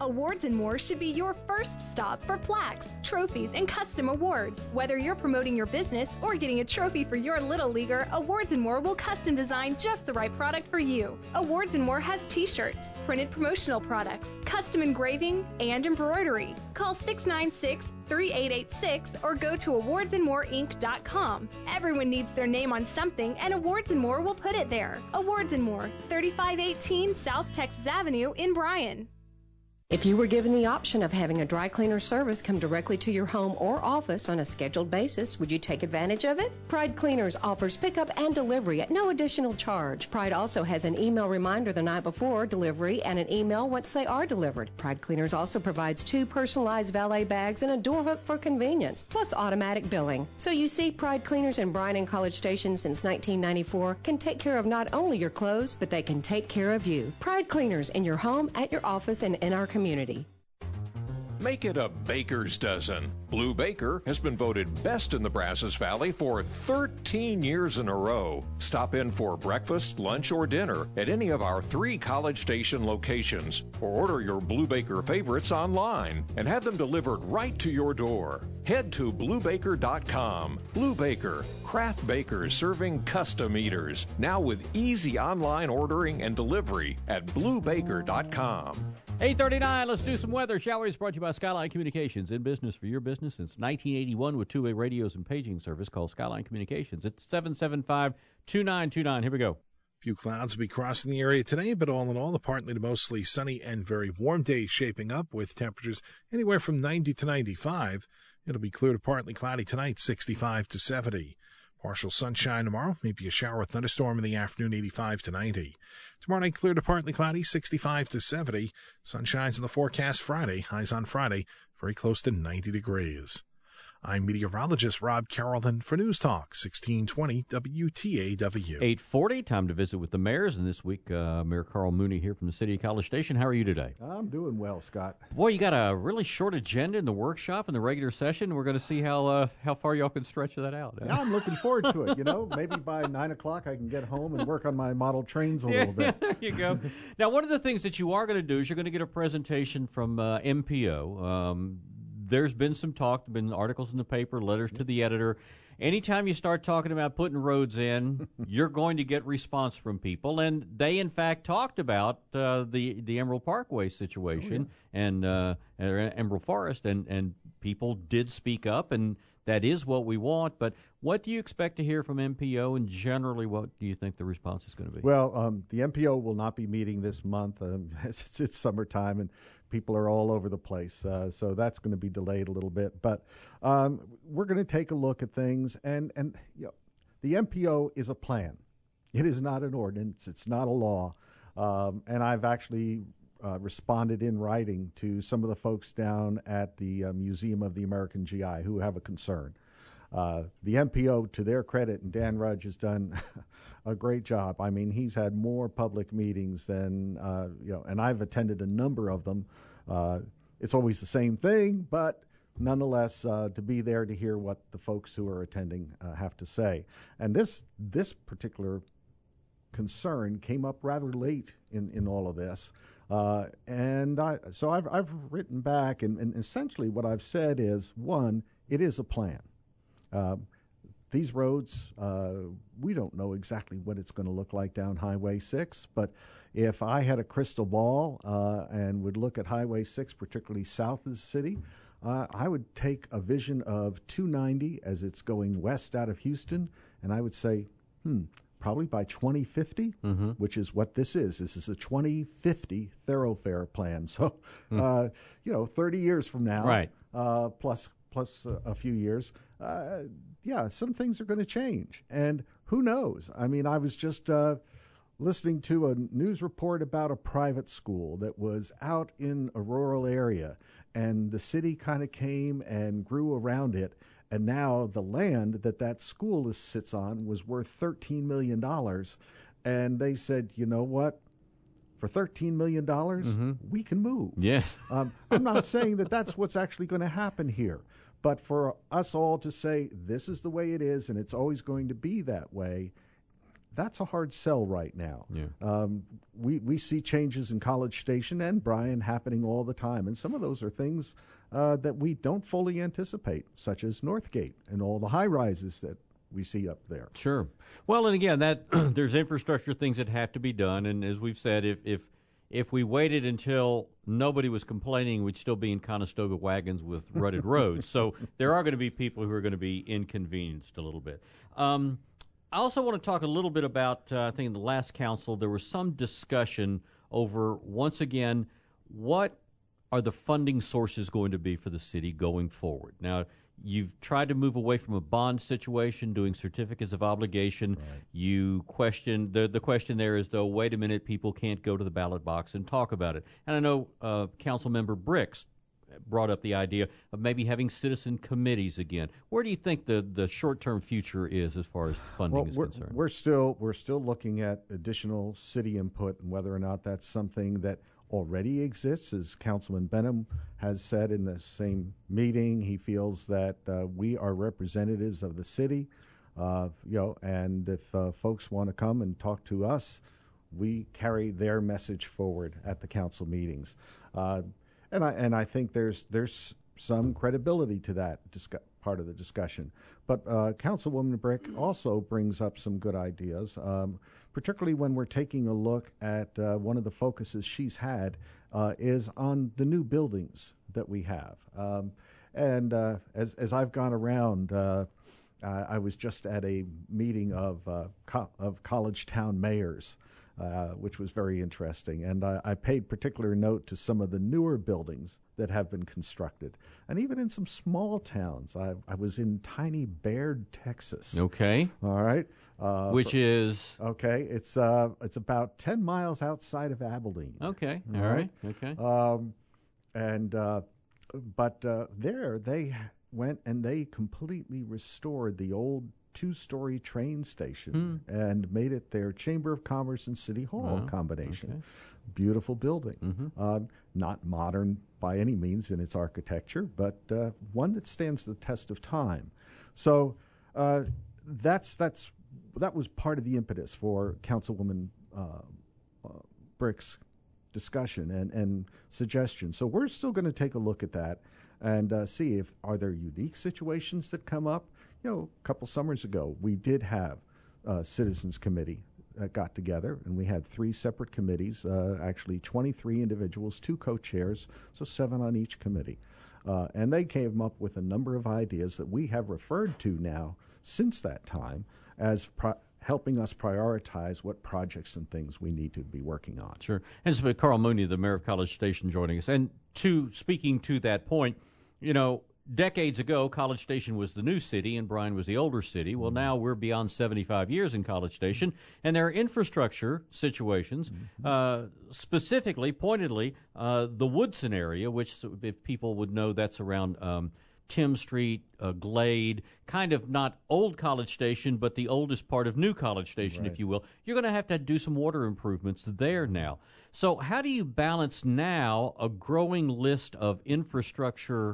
Awards and More should be your first stop for plaques, trophies, and custom awards. Whether you're promoting your business or getting a trophy for your little leaguer, Awards and More will custom design just the right product for you. Awards and More has t-shirts, printed promotional products, custom engraving, and embroidery. Call six nine six, three eight eight six or go to awards and more inc dot com. Everyone needs their name on something, and Awards and More will put it there. Awards and More, thirty-five eighteen South Texas Avenue in Bryan. If you were given the option of having a dry cleaner service come directly to your home or office on a scheduled basis, would you take advantage of it? Pride Cleaners offers pickup and delivery at no additional charge. Pride also has an email reminder the night before delivery and an email once they are delivered. Pride Cleaners also provides two personalized valet bags and a door hook for convenience, plus automatic billing. So you see, Pride Cleaners in Bryan and College Station since nineteen ninety-four can take care of not only your clothes, but they can take care of you. Pride Cleaners in your home, at your office, and in our community. Community. Make it a baker's dozen. Blue Baker has been voted best in the Brazos Valley for thirteen years in a row. Stop in for breakfast, lunch, or dinner at any of our three College Station locations, or order your Blue Baker favorites online and have them delivered right to your door. Head to blue baker dot com. Blue Baker, craft bakers serving custom eaters, now with easy online ordering and delivery at blue baker dot com. eight thirty-nine, let's do some weather. Showers brought to you by Skyline Communications. In business for your business since nineteen eighty-one with two-way radios and paging service. Call Skyline Communications at seven seven five, two nine two nine. Here we go. A few clouds will be crossing the area today, but all in all, a partly to mostly sunny and very warm day shaping up with temperatures anywhere from ninety to ninety-five. It'll be clear to partly cloudy tonight, sixty-five to seventy. Partial sunshine tomorrow, maybe a shower or thunderstorm in the afternoon, eighty-five to ninety. Tomorrow night, clear to partly cloudy, sixty-five to seventy. Sunshines in the forecast Friday, highs on Friday, very close to ninety degrees. I'm meteorologist Rob Carrollton for News Talk, sixteen twenty W T A W. eight forty, time to visit with the mayors. And this week, uh, Mayor Carl Mooney here from the City of College Station. How are you today? I'm doing well, Scott. Boy, you got a really short agenda in the workshop and the regular session. We're going to see how uh, how far y'all can stretch that out. Yeah, I'm looking forward to it. You know, maybe by nine o'clock I can get home and work on my model trains a yeah, little bit. There you go. Now, one of the things that you are going to do is you're going to get a presentation from uh, M P O. Um, There's been some talk, been articles in the paper, letters to the editor. Anytime you start talking about putting roads in, you're going to get response from people. And they, in fact, talked about uh, the the Emerald Parkway situation oh, yeah. and uh, Emerald Forest, and, and people did speak up, and that is what we want. But what do you expect to hear from M P O, and generally what do you think the response is going to be? Well, um, the M P O will not be meeting this month. Um, it's, it's summertime, and people are all over the place, uh, so that's going to be delayed a little bit. But um, we're going to take a look at things, and, and you know, the M P O is a plan. It is not an ordinance. It's not a law. Um, and I've actually uh, responded in writing to some of the folks down at the uh, Museum of the American G I who have a concern. Uh, the M P O, to their credit, and Dan Rudge has done a great job. I mean, he's had more public meetings than, uh, you know, and I've attended a number of them. Uh, it's always the same thing, but nonetheless, uh, to be there to hear what the folks who are attending uh, have to say. And this this particular concern came up rather late in, in all of this. Uh, and I, so I've, I've written back, and, and essentially what I've said is, one, it is a plan. Uh, these roads, uh, we don't know exactly what it's going to look like down Highway six, but if I had a crystal ball uh, and would look at Highway six, particularly south of the city, uh, I would take a vision of two ninety as it's going west out of Houston, and I would say, hmm, probably by twenty fifty, mm-hmm. which is what this is. This is a twenty fifty thoroughfare plan. So, mm. uh, you know, thirty years from now, right. uh, plus plus a, a few years, uh, yeah, some things are going to change. And who knows? I mean, I was just uh, listening to a news report about a private school that was out in a rural area, and the city kind of came and grew around it. And now the land that that school is, sits on was worth thirteen million dollars. And they said, you know what? For thirteen million dollars, mm-hmm. we can move. Yes. um, I'm not saying that that's what's actually going to happen here. But for us all to say, this is the way it is, and it's always going to be that way, that's a hard sell right now. Yeah. Um, we, we see changes in College Station and Bryan happening all the time, and some of those are things uh, that we don't fully anticipate, such as Northgate and all the high-rises that we see up there. Sure. Well, and again, that there's infrastructure things that have to be done, and as we've said, if if if we waited until nobody was complaining, we'd still be in Conestoga wagons with rutted roads. So there are going to be people who are going to be inconvenienced a little bit. Um, I also want to talk a little bit about, uh, I think in the last council, there was some discussion over, once again, what are the funding sources going to be for the city going forward? Now, you've tried to move away from a bond situation, doing certificates of obligation. Right. You question, the, the question there is, though, wait a minute, people can't go to the ballot box and talk about it. And I know uh, Councilmember Bricks brought up the idea of maybe having citizen committees again. Where do you think the, the short-term future is as far as funding well, is we're, concerned? We're still, we're still looking at additional city input and whether or not that's something that already exists. As Councilman Benham has said in the same meeting, he feels that uh, we are representatives of the city, uh, you know, and if uh, folks want to come and talk to us, we carry their message forward at the council meetings. Uh, and I and I think there's there's some credibility to that discu- part of the discussion. But uh, Councilwoman Brick also brings up some good ideas. Um, particularly when we're taking a look at uh, one of the focuses she's had uh, is on the new buildings that we have. Um, and uh, as, as I've gone around, uh, uh, I was just at a meeting of, uh, co- of college town mayors, uh, which was very interesting. And I, I paid particular note to some of the newer buildings that have been constructed. And even in some small towns. I, I was in tiny Baird, Texas. Okay. All right. Uh, Which is? Okay, it's uh, it's about ten miles outside of Abilene. Okay, all, all right. right, okay. Um, and uh, but uh, there they went and they completely restored the old two-story train station Hmm. and made it their Chamber of Commerce and City Hall Wow, combination. okay. Beautiful building, Mm-hmm. uh, not modern by any means in its architecture, but uh, one that stands the test of time. So uh, that's that's. That was part of the impetus for Councilwoman uh, uh, Brick's discussion and, and suggestion. So we're still going to take a look at that and uh, see if are there unique situations that come up. You know, a couple summers ago, we did have a citizens committee that got together, and we had three separate committees, uh, actually twenty-three individuals, two co-chairs, so seven on each committee. Uh, and they came up with a number of ideas that we have referred to now since that time as pro- helping us prioritize what projects and things we need to be working on. Sure. And it's Carl Mooney, the mayor of College Station, joining us. And to speaking to that point, you know, decades ago, College Station was the new city and Bryan was the older city. Well, now we're beyond seventy-five years in College Station, and there are infrastructure situations, mm-hmm. uh, specifically, pointedly, uh, the Woodson area, which, if people would know, that's around um, Tim Street, uh, Glade, kind of not old College Station, but the oldest part of New College Station, Right. if you will. You're going to have to do some water improvements there now. So how do you balance now a growing list of infrastructure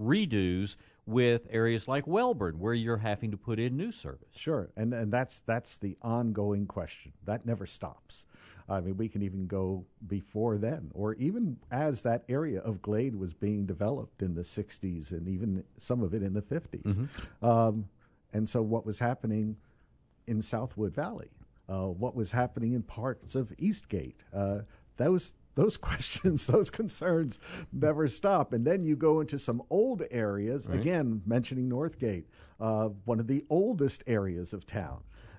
redos with areas like Wellborn, where you're having to put in new service? Sure, and and that's that's the ongoing question. That never stops. I mean, we can even go before then, or even as that area of Glade was being developed in the sixties and even some of it in the fifties. Mm-hmm. Um, and so what was happening in Southwood Valley, uh, what was happening in parts of Eastgate, uh, those those questions, those concerns never stop. And then you go into some old areas, Right. again, mentioning Northgate, uh, one of the oldest areas of town.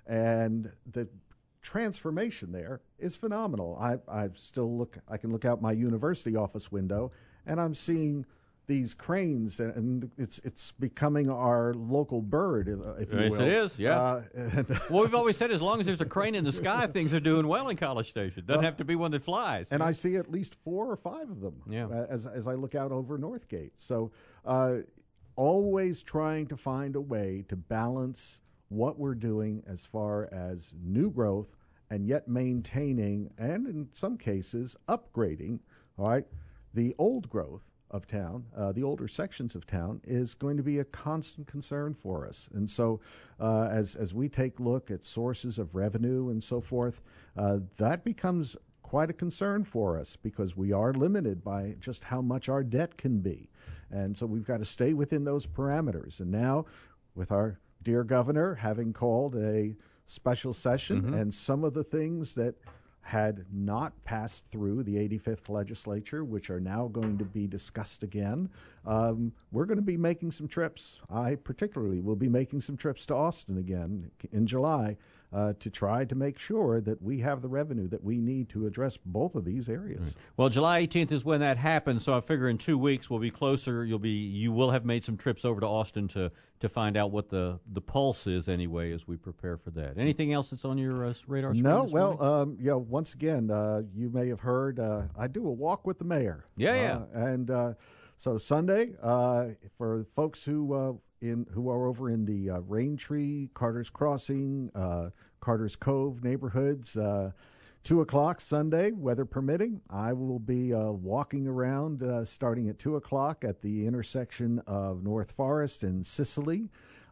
And the transformation there is phenomenal. I, I still look, I can look out my university office window and I'm seeing these cranes, and, and it's it's becoming our local bird, if you Yes, will. it is, yeah. Uh, and Well, we've always said as long as there's a crane in the sky, things are doing well in College Station. Doesn't have to be one that flies. And I see at least four or five of them Yeah. uh, as, as I look out over Northgate. So uh, always trying to find a way to balance what we're doing as far as new growth and yet maintaining and in some cases upgrading, all right, the old growth of town, uh, the older sections of town, is going to be a constant concern for us. And so uh, as, as we take a look at sources of revenue and so forth, uh, that becomes quite a concern for us because we are limited by just how much our debt can be. And so we've got to stay within those parameters. And now, with our dear governor having called a special session Mm-hmm. and some of the things that had not passed through the eighty-fifth legislature, which are now going to be discussed again, um, we're going to be making some trips. I particularly will be making some trips to Austin again in July uh, to try to make sure that we have the revenue that we need to address both of these areas. Right. Well, July eighteenth is when that happens, so I figure in two weeks we'll be closer. You'll be, you will have made some trips over to Austin to, to find out what the, the pulse is anyway as we prepare for that. Anything else that's on your uh, radar screen? No, this well, morning? um, yeah. Once again, uh, you may have heard uh, I do a walk with the mayor. Yeah, yeah. Uh, and uh, so Sunday, uh, for folks who uh, in who are over in the uh, Raintree, Carter's Crossing, uh, Carter's Cove neighborhoods, uh, two o'clock Sunday, weather permitting, I will be uh, walking around uh, starting at two o'clock at the intersection of North Forest and Sicily.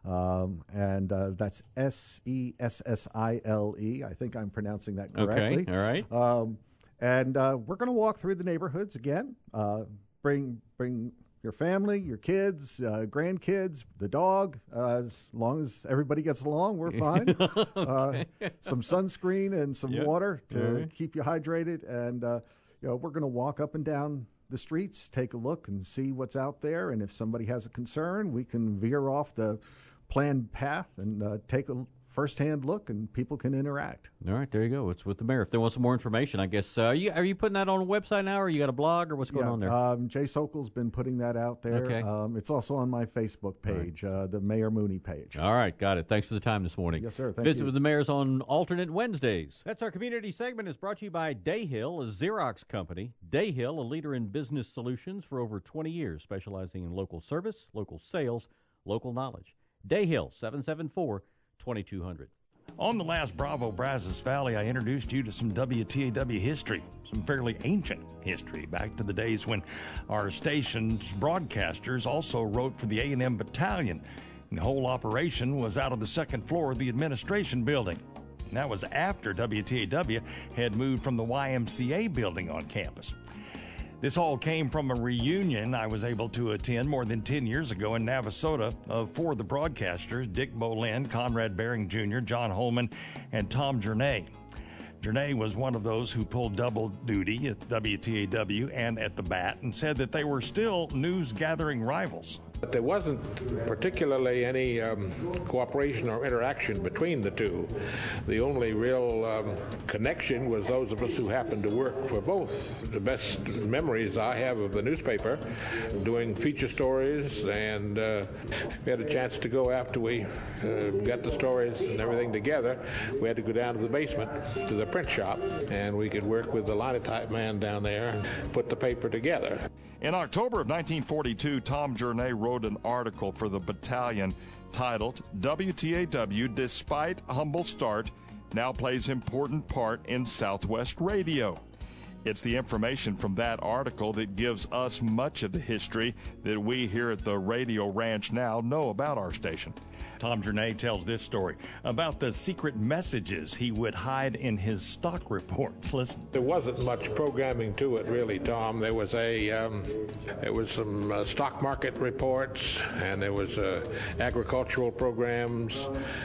Um, and uh, that's S E S S I L E. I think I'm pronouncing that correctly. Okay, all right. Um, and uh, we're going to walk through the neighborhoods again. Uh, bring bring your family, your kids, uh, grandkids, the dog. Uh, as long as everybody gets along, we're fine. uh, some sunscreen and some Yep. water to Right. keep you hydrated. And uh, you know, we're going to walk up and down the streets, take a look and see what's out there. And if somebody has a concern, we can veer off the planned path and uh, take a firsthand look, and people can interact. All right, there you go. It's with the mayor. If they want some more information, I guess. Uh, are, you, are you putting that on a website now, or you got a blog, or what's going Yeah, on there? Um, Jay Sokol's been putting that out there. Okay. Um, it's also on my Facebook page, uh, the Mayor Mooney page. All right, got it. Thanks for the time this morning. Yes, sir. Thank Visit you. with the mayors on alternate Wednesdays. That's our community segment. Is brought to you by Dayhill, a Xerox company. Dayhill, a leader in business solutions for over twenty years, specializing in local service, local sales, local knowledge. Dayhill, seven seven four, two two zero zero. On the last Bravo Brazos Valley, I introduced you to some W T A W history, some fairly ancient history, back to the days when our station's broadcasters also wrote for the A and M Battalion. And the whole operation was out of the second floor of the administration building. And that was after W T A W had moved from the Y M C A building on campus. This all came from a reunion I was able to attend more than ten years ago in Navasota of four of the broadcasters, Dick Bolin, Conrad Baring Junior, John Holman, and Tom Jernay. Jernay was one of those who pulled double duty at W T A W and at the Bat and said that they were still news-gathering rivals. But there wasn't particularly any um, cooperation or interaction between the two. The only real um, connection was those of us who happened to work for both. The best memories I have of the newspaper, doing feature stories, and uh, we had a chance to go after we uh, got the stories and everything together. We had to go down to the basement to the print shop, and we could work with the linotype man down there and put the paper together. In October of nineteen forty-two, Tom Jernay wrote an article for the Battalion titled W T A W, Despite Humble Start, Now Plays Important Part in Southwest Radio. It's the information from that article that gives us much of the history that we here at the Radio Ranch now know about our station. Tom Jernay tells this story about the secret messages he would hide in his stock reports. Listen. There wasn't much programming to it, really, Tom. There was a, um, there was some uh, stock market reports, and there was uh, agricultural programs,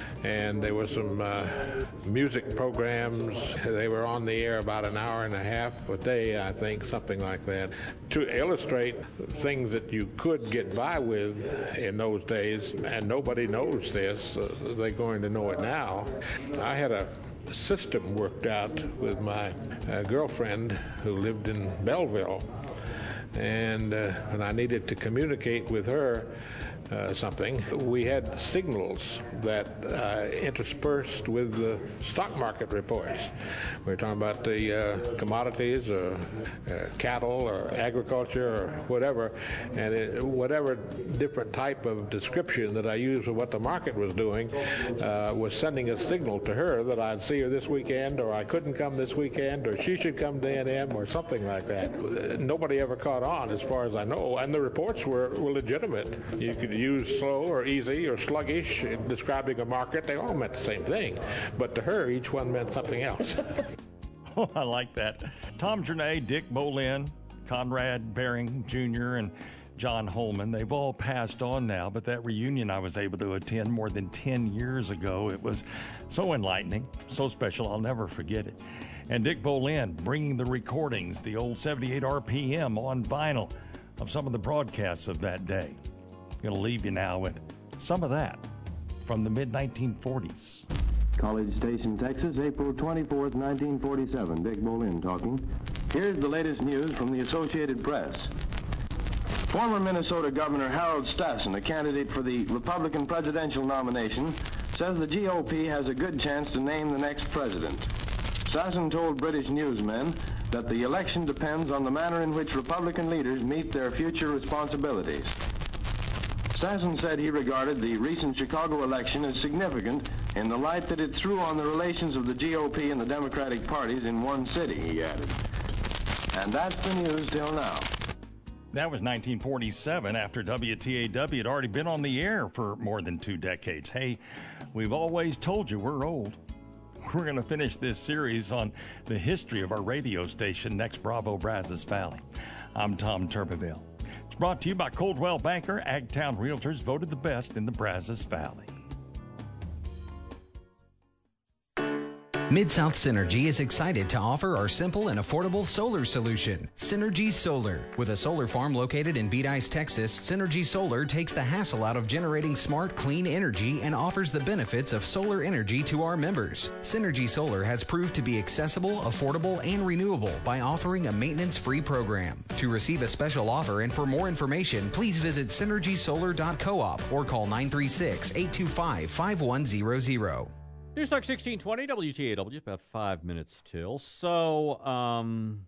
and there was some uh, music programs. They were on the air about an hour and a half a day, I think, something like that, to illustrate things that you could get by with in those days, and nobody knows this. Uh, they're going to know it now. I had a system worked out with my uh, girlfriend who lived in Belleville, and uh, when I needed to communicate with her, uh, something, we had signals that uh, interspersed with the stock market reports. We were talking about the uh, commodities or uh, cattle or agriculture or whatever, and it, whatever different type of description that I used of what the market was doing uh, was sending a signal to her that I'd see her this weekend, or I couldn't come this weekend, or she should come to A and M, or something like that. Nobody ever caught on, as far as I know, and the reports were, were legitimate. You could use slow or easy or sluggish in describing a market. They all meant the same thing, but to her, each one meant something else. Oh, I like that. Tom Journay, Dick Bolin, Conrad Baring Junior, and John Holman, they've all passed on now, but that reunion I was able to attend more than ten years ago, it was so enlightening, so special, I'll never forget it. And Dick Bolin bringing the recordings, the old seventy-eight R P M on vinyl of some of the broadcasts of that day. Going to leave you now with some of that from the mid nineteen forties. College Station, Texas, April twenty-fourth, nineteen forty-seven. Dick Bolin talking. Here's the latest news from the Associated Press. Former Minnesota Governor Harold Stassen, a candidate for the Republican presidential nomination, says the G O P has a good chance to name the next president. Stassen told British newsmen that the election depends on the manner in which Republican leaders meet their future responsibilities. Stassen said he regarded the recent Chicago election as significant in the light that it threw on the relations of the G O P and the Democratic parties in one city, he added. And that's the news till now. That was nineteen forty-seven, after W T A W had already been on the air for more than two decades. Hey, we've always told you we're old. We're going to finish this series on the history of our radio station, Next Bravo Brazos Valley. I'm Tom Turbeville. It's brought to you by Coldwell Banker. Agtown Realtors voted the best in the Brazos Valley. Mid-South Synergy is excited to offer our simple and affordable solar solution, Synergy Solar. With a solar farm located in Beedice, Texas, Synergy Solar takes the hassle out of generating smart, clean energy and offers the benefits of solar energy to our members. Synergy Solar has proved to be accessible, affordable, and renewable by offering a maintenance-free program. To receive a special offer and for more information, please visit synergy solar dot coop or call nine three six, eight two five, five one zero zero. News Talk sixteen twenty, W T A W, about five minutes till. So, um,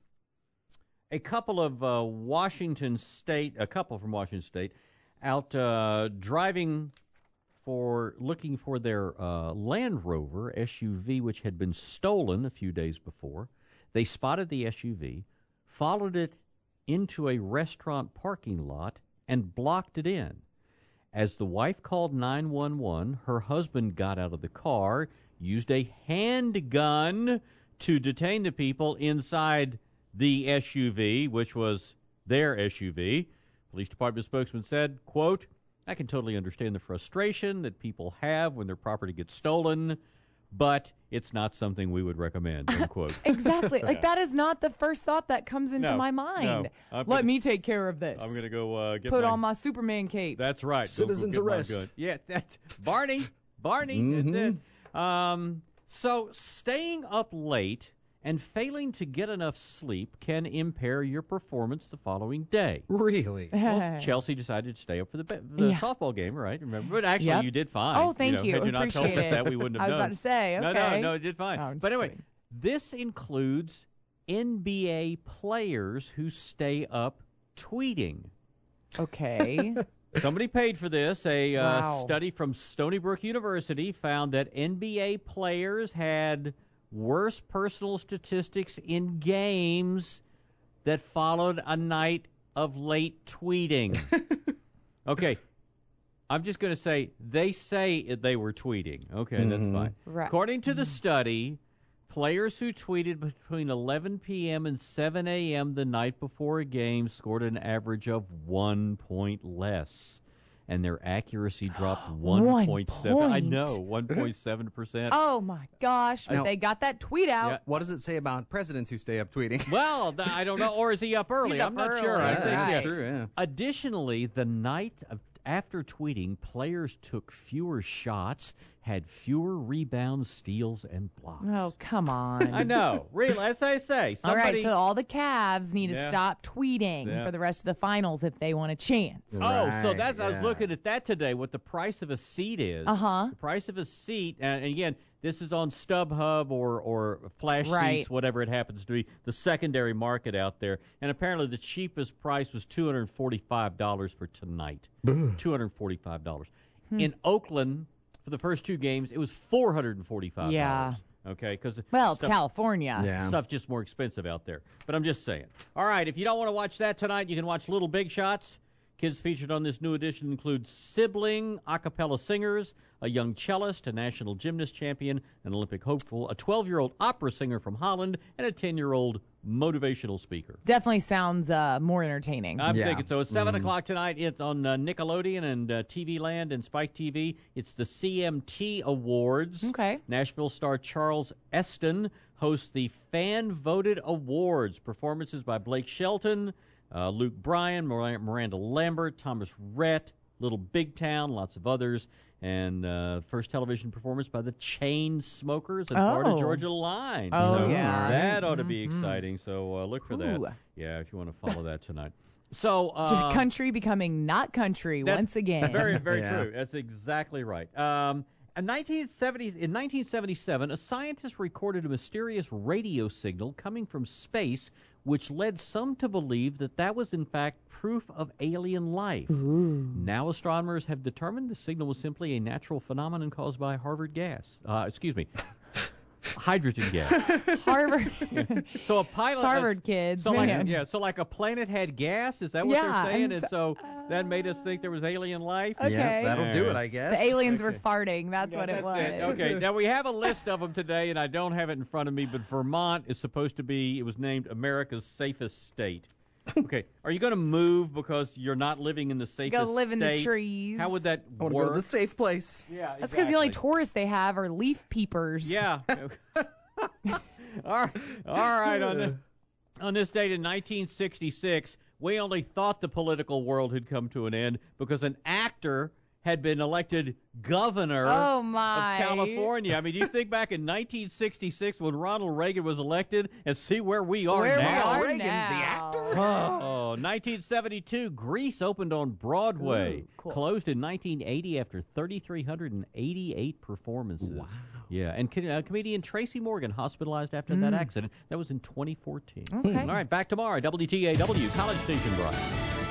a couple of uh, Washington State, a couple from Washington State, out uh, driving for, looking for their uh, Land Rover S U V, which had been stolen a few days before. They spotted the S U V, followed it into a restaurant parking lot, and blocked it in. As the wife called nine one one, her husband got out of the car, used a handgun to detain the people inside the S U V, which was their S U V. Police department spokesman said, quote, "I can totally understand the frustration that people have when their property gets stolen, but it's not something we would recommend," unquote. Exactly. Like, that is not the first thought that comes into No, my mind. no. Let gonna, me take care of this. I'm going to go uh, get Put my, on my Superman cape. That's right. Citizens go, go arrest. Yeah, that's Barney. Barney, Mm-hmm. that's it. Um, so staying up late and failing to get enough sleep can impair your performance the following day. Really? Well, Chelsea decided to stay up for the, the Yeah. softball game, right? Remember, but actually, Yep. you did fine. Oh, thank know, you. Had you not told Appreciate us it. that, we wouldn't have I was known. about to say, No, no, okay. no, it did fine. No, I'm but just anyway, kidding. this includes N B A players who stay up tweeting. Okay. Somebody paid for this. A uh, Wow. study from Stony Brook University found that N B A players had worse personal statistics in games that followed a night of late tweeting. Okay. I'm just going to say they say they were tweeting. Okay, Mhm. that's fine. Right. According to the study, players who tweeted between eleven p.m. and seven a.m. the night before a game scored an average of one point less, and their accuracy dropped one point seven. One I point. know, one point seven percent. Oh, my gosh. Now- they got that tweet out. Yeah. What does it say about presidents who stay up tweeting? Well, th- I don't know. Or is he up early? He's I'm up not sure. early. I Yeah, think that's yeah. true, yeah. Additionally, the night of, after tweeting, players took fewer shots, had fewer rebounds, steals, and blocks. Oh, come on. I know. Really, as I say. Somebody, all right, so all the Cavs need yeah. to stop tweeting yeah. for the rest of the finals if they want a chance. Oh, Right, so that's I was yeah. looking at that today, what the price of a seat is. Uh-huh. The price of a seat, and again, this is on StubHub or, or Flash Right. Seats, whatever it happens to be, the secondary market out there. And apparently the cheapest price was two hundred forty-five dollars for tonight. two hundred forty-five dollars. Hmm. In Oakland, for the first two games, it was four hundred forty-five dollars. Yeah. Okay, because Well, it's California. Yeah. Stuff's just more expensive out there. But I'm just saying. All right, if you don't want to watch that tonight, you can watch Little Big Shots. Kids featured on this new edition include sibling a cappella singers, a young cellist, a national gymnast champion, an Olympic hopeful, a twelve-year-old opera singer from Holland, and a ten-year-old motivational speaker. Definitely sounds uh, more entertaining. I'm Yeah. thinking so. It's seven Mhm. o'clock tonight. It's on uh, Nickelodeon and uh, T V Land and Spike T V. It's the C M T Awards. Okay. Nashville star Charles Eston hosts the fan-voted awards. Performances by Blake Shelton, uh, Luke Bryan, Mir- Miranda Lambert, Thomas Rhett, Little Big Town, lots of others. And uh, first television performance by the Chainsmokers and Florida Oh. Georgia Line. Oh, so yeah. that ought to be Mhm. exciting. So uh, look for Ooh. that. Yeah, if you want to follow that tonight. So Just uh, country becoming not country that- once again. Very, very Yeah. true. That's exactly right. Um, in nineteen seventies, in nineteen seventy-seven, a scientist recorded a mysterious radio signal coming from space, which led some to believe that that was in fact proof of alien life. Now astronomers have determined the signal was simply a natural phenomenon caused by Harvard gas. Uh, excuse me. Hydrogen gas. Harvard. So a pilot. It's Harvard uh, kids, So like, man. yeah, so like a planet had gas. Is that what Yeah, they're saying? and And so that made us think there was alien life. Okay. Yeah, that'll do it, I The guess. aliens were farting. That's Yeah, what it that's was. it. Okay, now we have a list of them today, and I don't have it in front of me, but Vermont is supposed to be, it was named America's safest state. Okay, are you going to move because you're not living in the safest Go live in the state? trees. How would that I want to work? go to the safe place. Yeah, That's because the only exactly. tourists they have are leaf peepers. Yeah. all right, all right. On, the, on this date in nineteen sixty-six, we only thought the political world had come to an end because an actor had been elected governor Oh, my. of California. I mean, you think back in nineteen sixty-six when Ronald Reagan was elected and see where we are Where we now. are Reagan, the now. actor? Oh, nineteen seventy-two, Grease opened on Broadway. Ooh, cool. Closed in nineteen eighty after three thousand three hundred eighty-eight performances. Wow. Yeah, and co- uh, comedian Tracy Morgan hospitalized after that accident. That was in twenty fourteen. Okay. All right, back tomorrow. W T A W, College Station Drive.